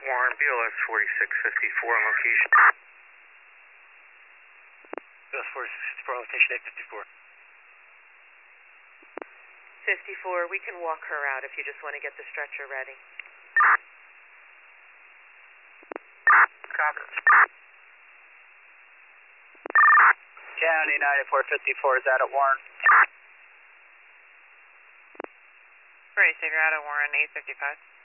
Warren, BLS 4654 on location. BLS 4654 on location, 854. 54, we can walk her out if you just want to get the stretcher ready. Copy. County 9454 is out at Warren. Great, so you're out at Warren, 855.